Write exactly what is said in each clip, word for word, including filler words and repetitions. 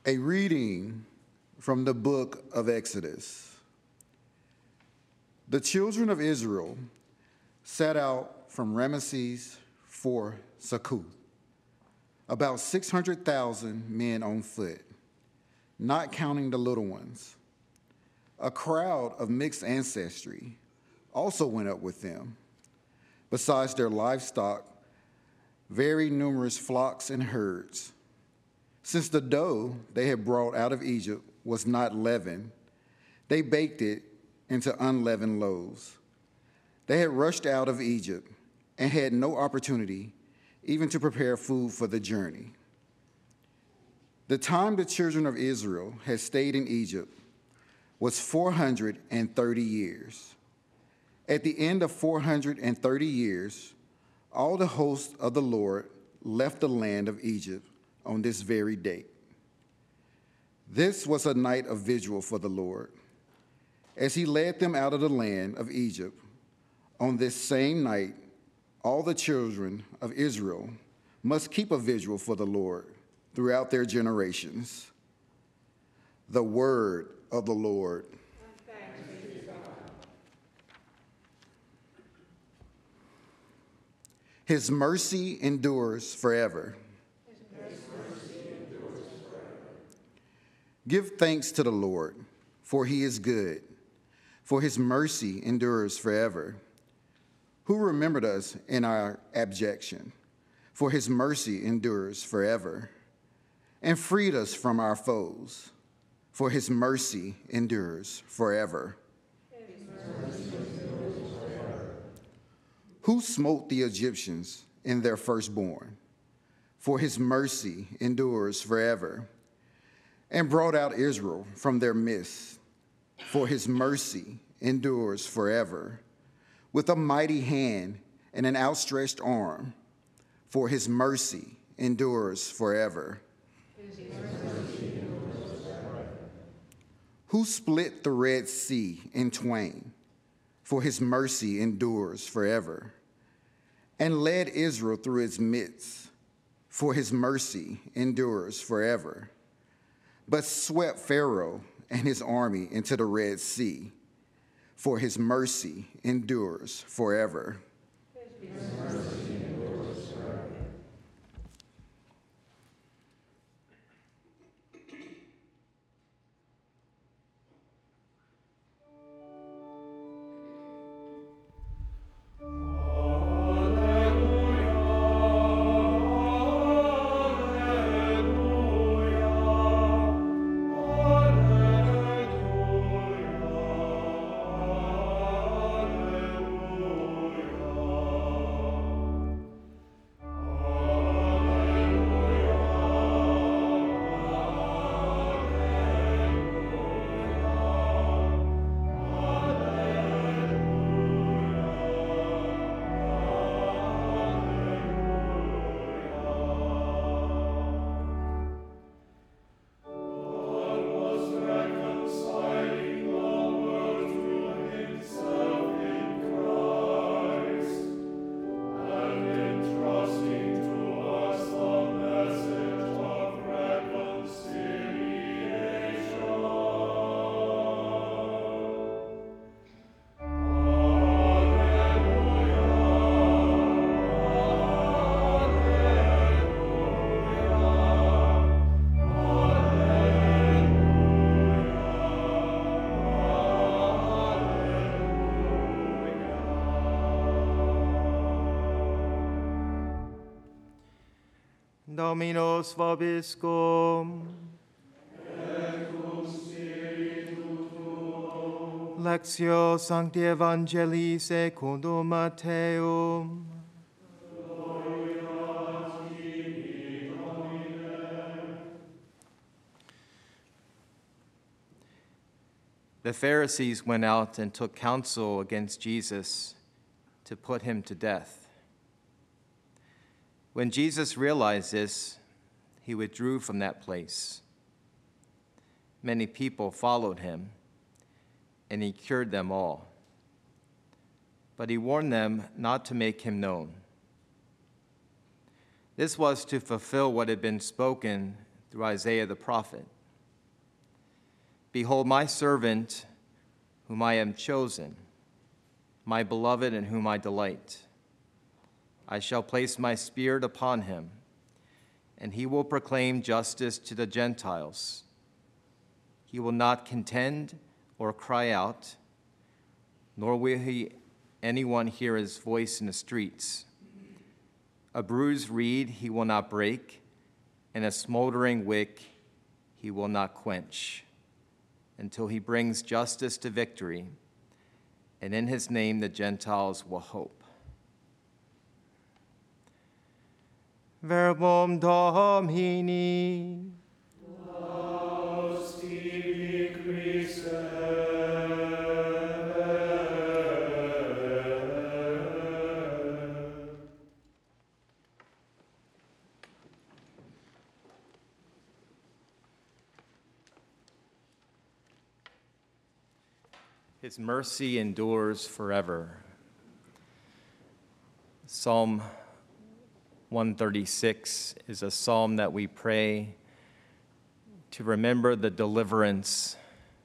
A reading from the book of Exodus. The children of Israel set out from Ramesses for Succoth, about six hundred thousand men on foot, not counting the little ones. A crowd of mixed ancestry also went up with them, besides their livestock, very numerous flocks and herds. Since the dough they had brought out of Egypt was not leavened, they baked it into unleavened loaves. They had rushed out of Egypt and had no opportunity even to prepare food for the journey. The time the children of Israel had stayed in Egypt was four hundred thirty years. At the end of four hundred thirty years, all the hosts of the Lord left the land of Egypt on this very date. This was a night of vigil for the Lord. As he led them out of the land of Egypt, on this same night, all the children of Israel must keep a vigil for the Lord throughout their generations. The word of the Lord. His mercy endures forever. Give thanks to the Lord, for he is good, for his mercy endures forever. Who remembered us in our abjection, for his mercy endures forever, and freed us from our foes, for his mercy endures forever. Who smote the Egyptians in their firstborn, for his mercy endures forever, and brought out Israel from their midst, for his mercy endures forever, with a mighty hand and an outstretched arm, for his mercy endures forever. His mercy endures forever. Who split the Red Sea in twain, for his mercy endures forever, and led Israel through its midst, for his mercy endures forever, but swept Pharaoh and his army into the Red Sea, for his mercy endures forever. His mercy endures forever. Dominus vobiscum. Et cum spiritu tuo. Lectio Sancti Evangelii secundum Matteum. Gloria tibi, Domine. The Pharisees went out and took counsel against Jesus to put him to death. When Jesus realized this, he withdrew from that place. Many people followed him, and he cured them all. But he warned them not to make him known. This was to fulfill what had been spoken through Isaiah the prophet. Behold, my servant, whom I have chosen, my beloved in whom I delight. I shall place my spirit upon him, and he will proclaim justice to the Gentiles. He will not contend or cry out, nor will he anyone hear his voice in the streets. A bruised reed he will not break, and a smoldering wick he will not quench, until he brings justice to victory, and in his name the Gentiles will hope. Verbum Domini. His mercy endures forever. Psalm one thirty-six is a psalm that we pray to remember the deliverance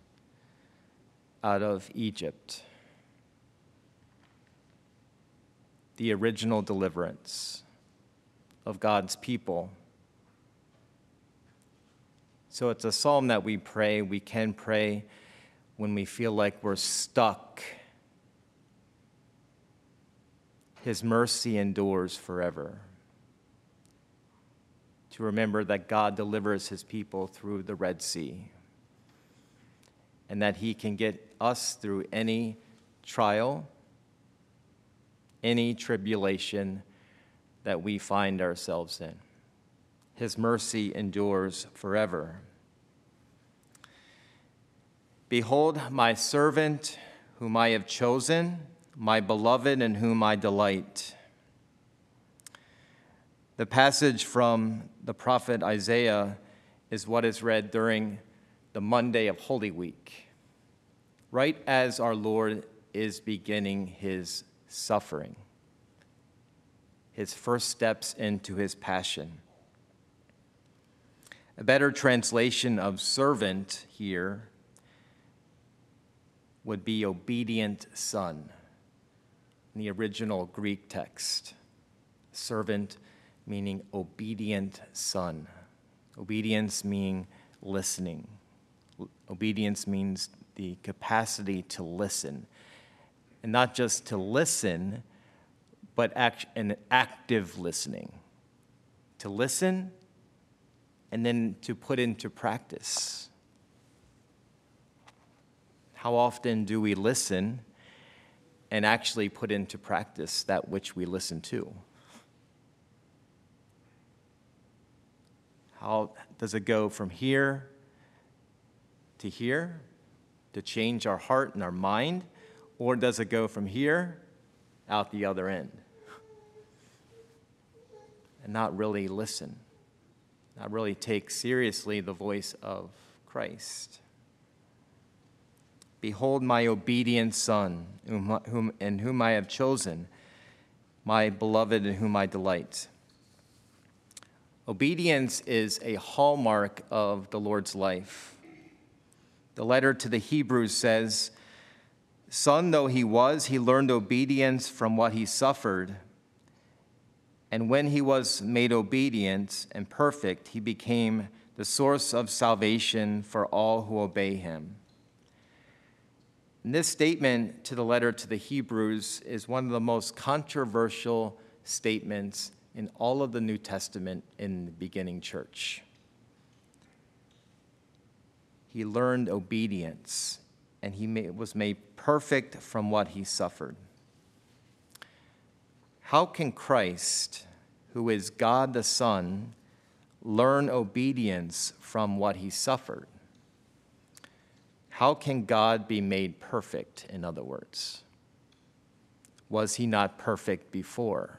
out of Egypt, the original deliverance of God's people. So it's a psalm that we pray, we can pray when we feel like we're stuck. His mercy endures forever. To remember that God delivers his people through the Red Sea, and that he can get us through any trial, any tribulation that we find ourselves in. His mercy endures forever. Behold, my servant, whom I have chosen, my beloved in whom I delight. The passage from the prophet Isaiah is what is read during the Monday of Holy Week, right as our Lord is beginning his suffering, his first steps into his passion. A better translation of servant here would be obedient son in the original Greek text. Servant meaning obedient son. Obedience meaning listening. Obedience means the capacity to listen. And not just to listen, but act, an active listening. To listen and then to put into practice. How often do we listen and actually put into practice that which we listen to? How does it go from here to here to change our heart and our mind? Or does it go from here out the other end and not really listen, not really take seriously the voice of Christ? Behold my obedient son, whom, whom, in whom I have chosen, my beloved in whom I delight. Obedience is a hallmark of the Lord's life. The letter to the Hebrews says, son though he was, he learned obedience from what he suffered. And when he was made obedient and perfect, he became the source of salvation for all who obey him. And this statement to the letter to the Hebrews is one of the most controversial statements in all of the New Testament in the beginning church. He learned obedience, and he was made perfect from what he suffered. How can Christ, who is God the Son, learn obedience from what he suffered? How can God be made perfect, in other words? Was he not perfect before?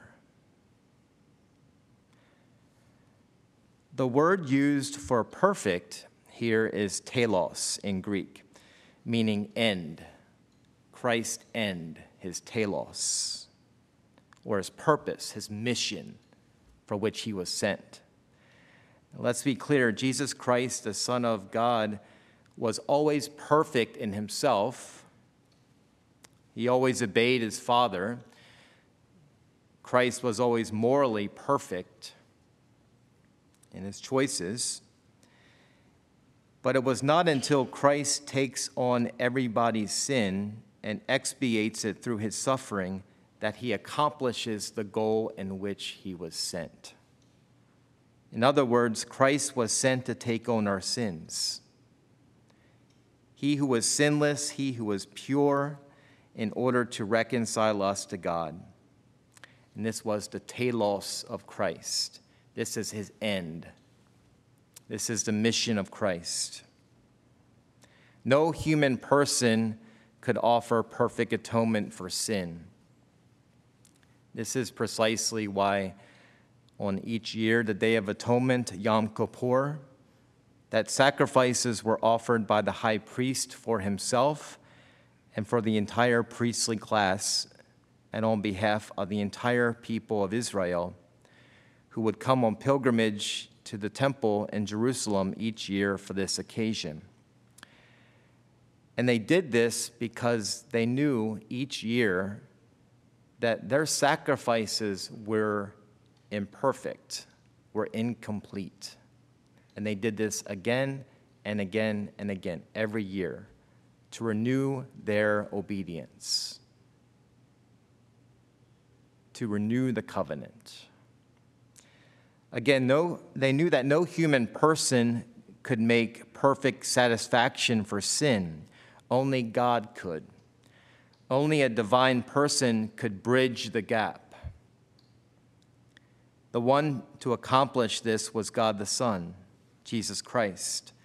The word used for perfect here is telos in Greek, meaning end. Christ's end, his telos, or his purpose, his mission for which he was sent. Let's be clear, Jesus Christ, the Son of God, was always perfect in himself. He always obeyed his Father. Christ was always morally perfect in his choices. But it was not until Christ takes on everybody's sin and expiates it through his suffering that he accomplishes the goal in which he was sent. In other words, Christ was sent to take on our sins. He who was sinless, he who was pure, in order to reconcile us to God. And this was the telos of Christ. This is his end. This is the mission of Christ. No human person could offer perfect atonement for sin. This is precisely why on each year, the Day of Atonement, Yom Kippur, that sacrifices were offered by the high priest for himself and for the entire priestly class and on behalf of the entire people of Israel who would come on pilgrimage to the temple in Jerusalem each year for this occasion. And they did this because they knew each year that their sacrifices were imperfect, were incomplete. And they did this again and again and again, every year, to renew their obedience, to renew the covenant. Again, no, they knew that no human person could make perfect satisfaction for sin. Only God could. Only a divine person could bridge the gap. The one to accomplish this was God the Son, Jesus Christ.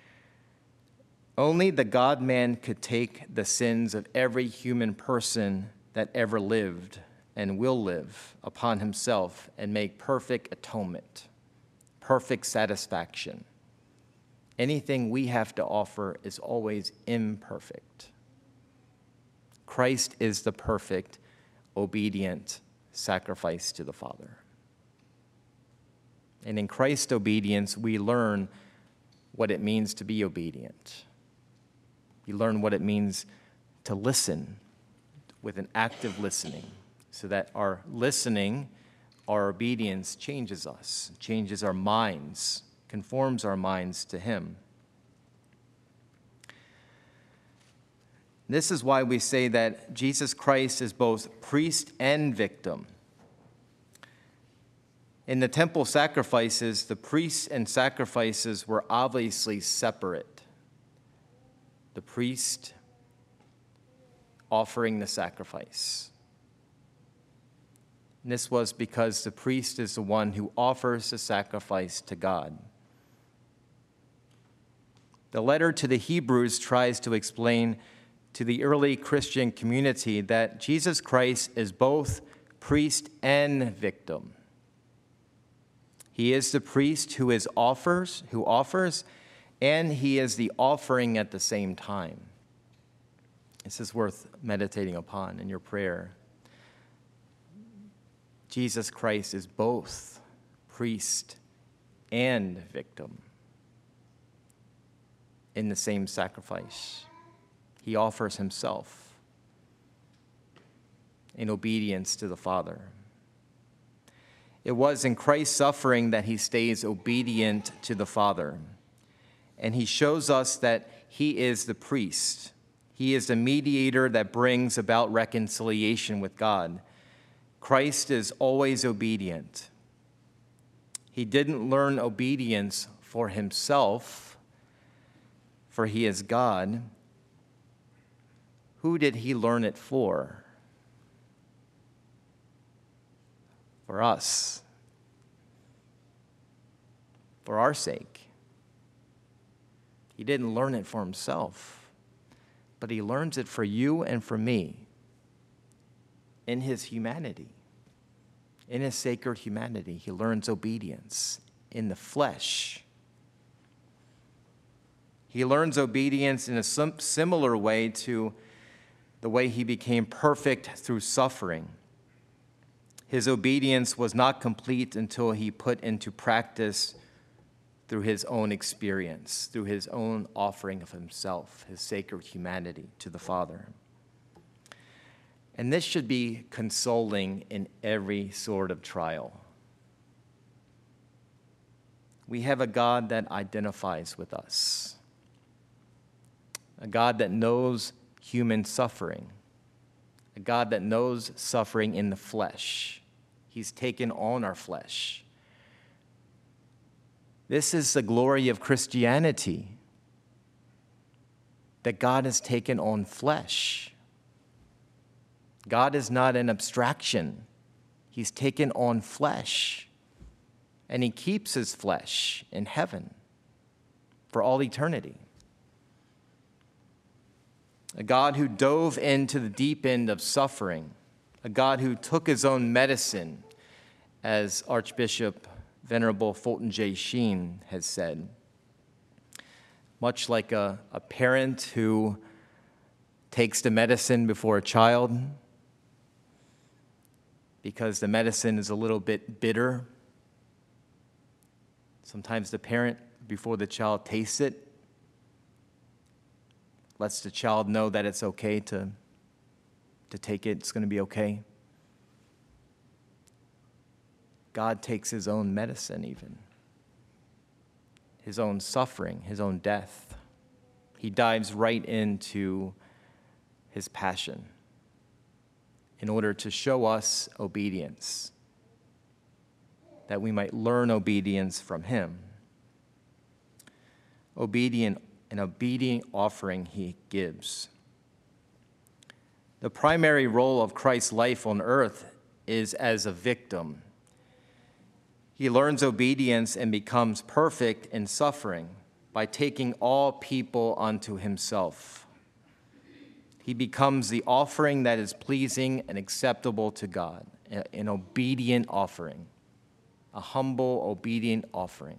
Only the God-man could take the sins of every human person that ever lived and will live upon himself and make perfect atonement, perfect satisfaction. Anything we have to offer is always imperfect. Christ is the perfect, obedient sacrifice to the Father. And in Christ's obedience, we learn what it means to be obedient. We learn what it means to listen with an active listening, so that our listening, our obedience changes us, changes our minds, conforms our minds to him. This is why we say that Jesus Christ is both priest and victim. In the temple sacrifices, the priests and sacrifices were obviously separate. The priest offering the sacrifice. And this was because the priest is the one who offers the sacrifice to God. The letter to the Hebrews tries to explain to the early Christian community that Jesus Christ is both priest and victim. He is the priest who is offers, who offers, and he is the offering at the same time. This is worth meditating upon in your prayer. Jesus Christ is both priest and victim in the same sacrifice. He offers himself in obedience to the Father. It was in Christ's suffering that he stays obedient to the Father. And he shows us that he is the priest. He is the mediator that brings about reconciliation with God. Christ is always obedient. He didn't learn obedience for himself, for he is God. Who did he learn it for? For us. For our sake. He didn't learn it for himself, but he learns it for you and for me. In his humanity, in his sacred humanity, he learns obedience in the flesh. He learns obedience in a sim- similar way to the way he became perfect through suffering. His obedience was not complete until he put into practice through his own experience, through his own offering of himself, his sacred humanity to the Father. And this should be consoling in every sort of trial. We have a God that identifies with us, a God that knows human suffering, a God that knows suffering in the flesh. He's taken on our flesh. This is the glory of Christianity, that God has taken on flesh. God is not an abstraction. He's taken on flesh, and he keeps his flesh in heaven for all eternity. A God who dove into the deep end of suffering, a God who took his own medicine, as Archbishop Venerable Fulton J. Sheen has said, much like a, a parent who takes the medicine before a child because the medicine is a little bit bitter. Sometimes the parent, before the child tastes it, lets the child know that it's okay to, to take it, it's going to be okay. God takes his own medicine even, his own suffering, his own death. He dives right into his passion in order to show us obedience, that we might learn obedience from him. Obedient, an obedient offering he gives. The primary role of Christ's life on earth is as a victim. He learns obedience and becomes perfect in suffering by taking all people unto himself. He becomes the offering that is pleasing and acceptable to God, an obedient offering, a humble, obedient offering.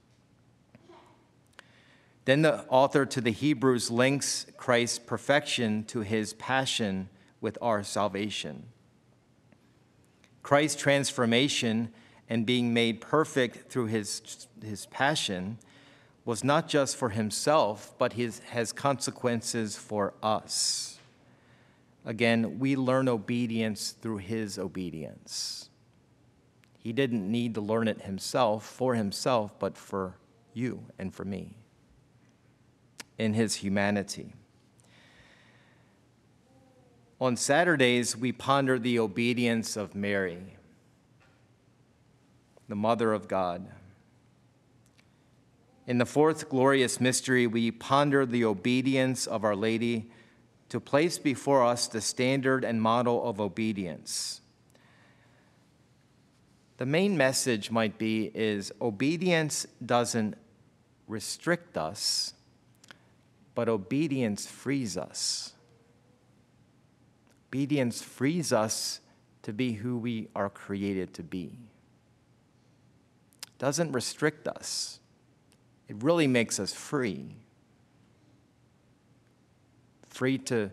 Then the author to the Hebrews links Christ's perfection to his passion with our salvation. Christ's transformation and being made perfect through his, his passion was not just for himself, but his, has consequences for us. Again, we learn obedience through his obedience. He didn't need to learn it himself, for himself, but for you and for me in his humanity. On Saturdays, we ponder the obedience of Mary, the Mother of God. In the fourth glorious mystery, we ponder the obedience of Our Lady to place before us the standard and model of obedience. The main message might be is obedience doesn't restrict us, but obedience frees us. Obedience frees us to be who we are created to be. It doesn't restrict us. It really makes us free. Free to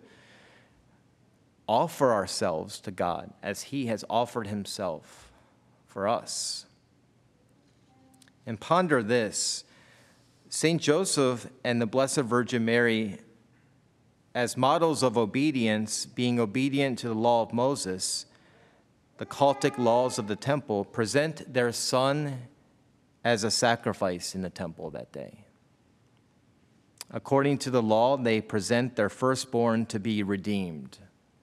offer ourselves to God as he has offered himself for us. And ponder this. Saint Joseph and the Blessed Virgin Mary, as models of obedience, being obedient to the law of Moses, the cultic laws of the temple, present their son as a sacrifice in the temple that day. According to the law, they present their firstborn to be redeemed.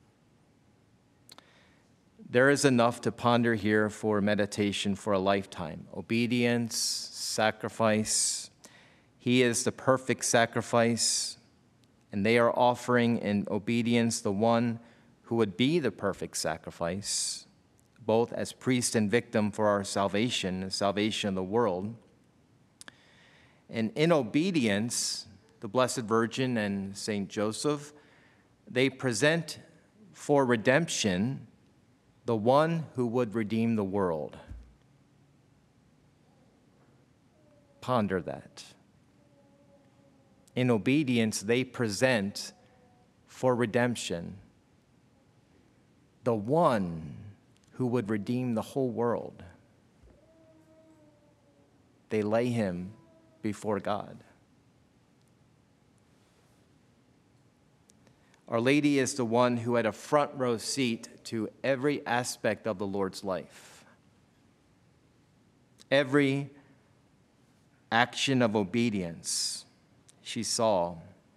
There is enough to ponder here for meditation for a lifetime. Obedience, sacrifice. He is the perfect sacrifice, and they are offering in obedience the one who would be the perfect sacrifice, both as priest and victim for our salvation, the salvation of the world. And in obedience, the Blessed Virgin and Saint Joseph, they present for redemption the one who would redeem the world. Ponder that. In obedience, they present for redemption the one who would redeem the whole world. They lay him before God. Our Lady is the one who had a front row seat to every aspect of the Lord's life. Every action of obedience she saw,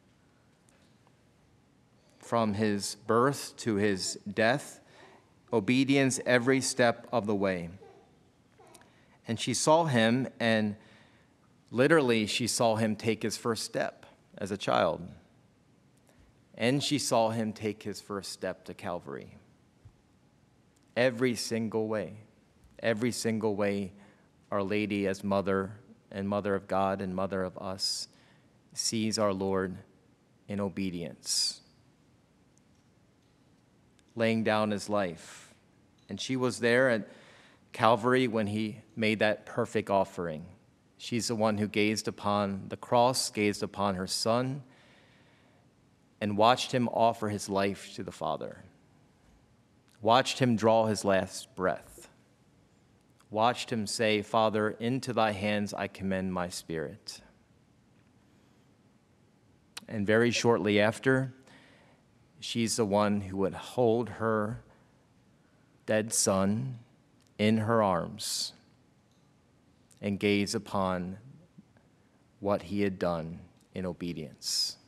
from his birth to his death, obedience every step of the way. And she saw him, and literally she saw him take his first step as a child. And she saw him take his first step to Calvary. Every single way, every single way, Our Lady as mother and mother of God and mother of us sees our Lord in obedience, laying down his life. And she was there at Calvary when he made that perfect offering. She's the one who gazed upon the cross, gazed upon her son, and watched him offer his life to the Father, watched him draw his last breath, watched him say, "Father, into thy hands I commend my spirit." And very shortly after, she's the one who would hold her dead son in her arms and gaze upon what he had done in obedience.